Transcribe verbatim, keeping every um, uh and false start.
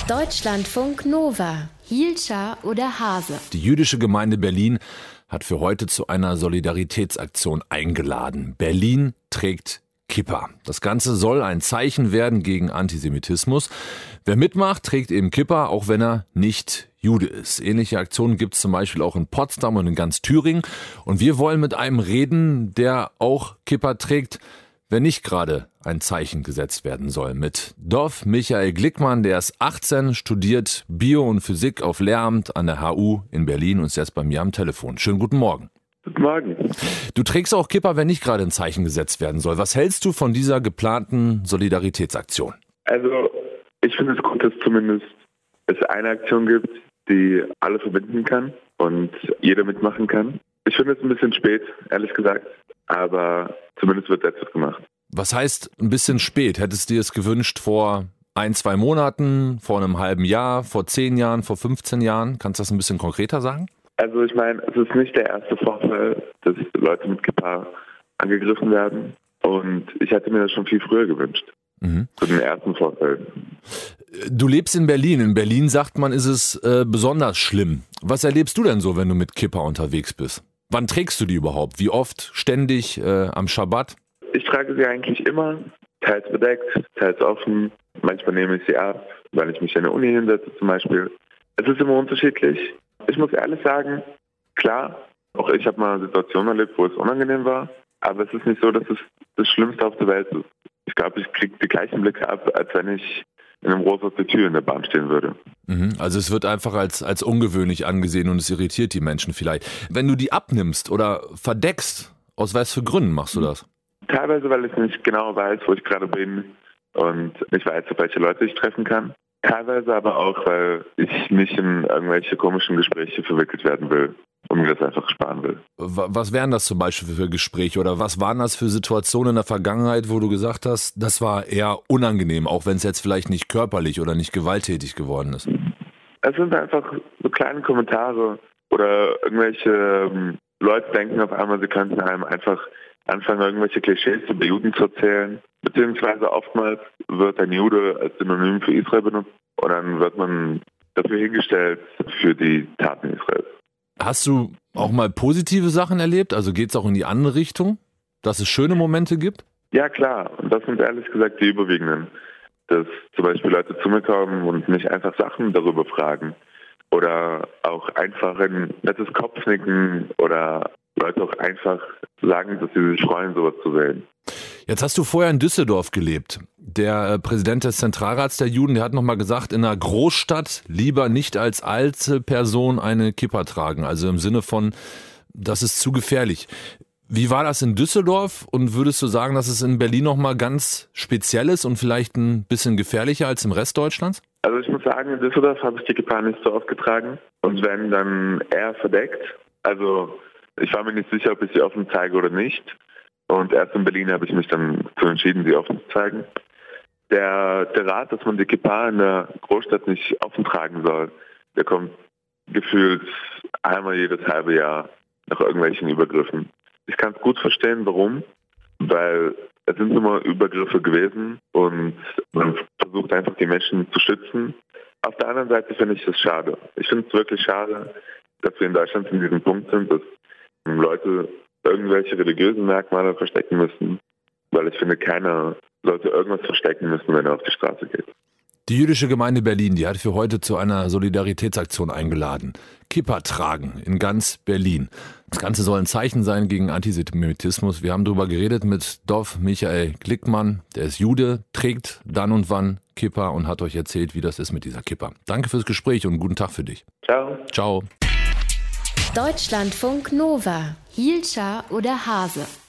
Deutschlandfunk Nova. Hielscher oder Hase? Die jüdische Gemeinde Berlin hat für heute zu einer Solidaritätsaktion eingeladen. Berlin trägt Kippa. Das Ganze soll ein Zeichen werden gegen Antisemitismus. Wer mitmacht, trägt eben Kippa, auch wenn er nicht Jude ist. Ähnliche Aktionen gibt es zum Beispiel auch in Potsdam und in ganz Thüringen. Und wir wollen mit einem reden, der auch Kippa trägt, wenn nicht gerade ein Zeichen gesetzt werden soll. Mit Dov Michael Glickmann, der ist achtzehn, studiert Bio und Physik auf Lehramt an der H U in Berlin und ist jetzt bei mir am Telefon. Schönen guten Morgen. Guten Morgen. Du trägst auch Kippa, wenn nicht gerade ein Zeichen gesetzt werden soll. Was hältst du von dieser geplanten Solidaritätsaktion? Also ich finde es gut, dass zumindest es eine Aktion gibt, die alle verbinden kann und jeder mitmachen kann. Ich finde es ein bisschen spät, ehrlich gesagt, aber zumindest wird etwas gemacht. Was heißt ein bisschen spät? Hättest du dir es gewünscht vor ein, zwei Monaten, vor einem halben Jahr, vor zehn Jahren, vor fünfzehn Jahren? Kannst du das ein bisschen konkreter sagen? Also ich meine, es ist nicht der erste Vorfall, dass Leute mit Kippa angegriffen werden. Und ich hätte mir das schon viel früher gewünscht. Mhm. Zu den ersten Vorfällen. Du lebst in Berlin. In Berlin, sagt man, ist es äh, besonders schlimm. Was erlebst du denn so, wenn du mit Kippa unterwegs bist? Wann trägst du die überhaupt? Wie oft? Ständig? Äh, am Schabbat? Ich trage sie eigentlich immer. Teils bedeckt, teils offen. Manchmal nehme ich sie ab, weil ich mich an der Uni hinsetze zum Beispiel. Es ist immer unterschiedlich. Ich muss ehrlich sagen, klar, auch ich habe mal Situationen erlebt, wo es unangenehm war, aber es ist nicht so, dass es das Schlimmste auf der Welt ist. Ich glaube, ich kriege die gleichen Blicke ab, als wenn ich in einem Rosa zur Tür in der Bahn stehen würde. Mhm, also es wird einfach als, als ungewöhnlich angesehen und es irritiert die Menschen vielleicht. Wenn du die abnimmst oder verdeckst, aus was für Gründen machst du das? Teilweise, weil ich nicht genau weiß, wo ich gerade bin und nicht weiß, auf welche Leute ich treffen kann. Teilweise aber auch, weil ich nicht in irgendwelche komischen Gespräche verwickelt werden will und mir das einfach sparen will. Was wären das zum Beispiel für Gespräche oder was waren das für Situationen in der Vergangenheit, wo du gesagt hast, das war eher unangenehm, auch wenn es jetzt vielleicht nicht körperlich oder nicht gewalttätig geworden ist? Es sind einfach so kleine Kommentare oder irgendwelche ähm, Leute denken auf einmal, sie könnten einem einfach anfangen, irgendwelche Klischees über Juden zu erzählen. Beziehungsweise oftmals wird ein Jude als Synonym für Israel benutzt und dann wird man dafür hingestellt für die Taten Israels. Hast du auch mal positive Sachen erlebt? Also geht es auch in die andere Richtung, dass es schöne Momente gibt? Ja, klar. Und das sind ehrlich gesagt die überwiegenden. Dass zum Beispiel Leute zu mir kommen und mich einfach Sachen darüber fragen. Oder auch einfach ein nettes Kopfnicken oder Leute auch einfach sagen, dass sie sich freuen, sowas zu sehen. Jetzt hast du vorher in Düsseldorf gelebt. Der Präsident des Zentralrats der Juden, der hat nochmal gesagt, in einer Großstadt lieber nicht als alte Person eine Kippa tragen. Also im Sinne von, das ist zu gefährlich. Wie war das in Düsseldorf und würdest du sagen, dass es in Berlin nochmal ganz speziell ist und vielleicht ein bisschen gefährlicher als im Rest Deutschlands? Also ich muss sagen, in Düsseldorf habe ich die Kippa nicht so oft getragen und wenn, dann eher verdeckt. Also ich war mir nicht sicher, ob ich sie offen zeige oder nicht. Und erst in Berlin habe ich mich dann dazu entschieden, sie offen zu zeigen. Der, der Rat, dass man die Kippa in der Großstadt nicht offen tragen soll, der kommt gefühlt einmal jedes halbe Jahr nach irgendwelchen Übergriffen. Ich kann es gut verstehen, warum, weil es sind immer Übergriffe gewesen und man versucht einfach die Menschen zu schützen. Auf der anderen Seite finde ich das schade. Ich finde es wirklich schade, dass wir in Deutschland in diesem Punkt sind, dass Leute irgendwelche religiösen Merkmale verstecken müssen, weil ich finde, keiner sollte irgendwas verstecken müssen, wenn er auf die Straße geht. Die jüdische Gemeinde Berlin, die hat für heute zu einer Solidaritätsaktion eingeladen. Kippa tragen in ganz Berlin. Das Ganze soll ein Zeichen sein gegen Antisemitismus. Wir haben darüber geredet mit Dov Michael Glickmann, der ist Jude, trägt dann und wann Kippa und hat euch erzählt, wie das ist mit dieser Kippa. Danke fürs Gespräch und einen guten Tag für dich. Ciao. Ciao. Deutschlandfunk Nova. Hielscher oder Hase?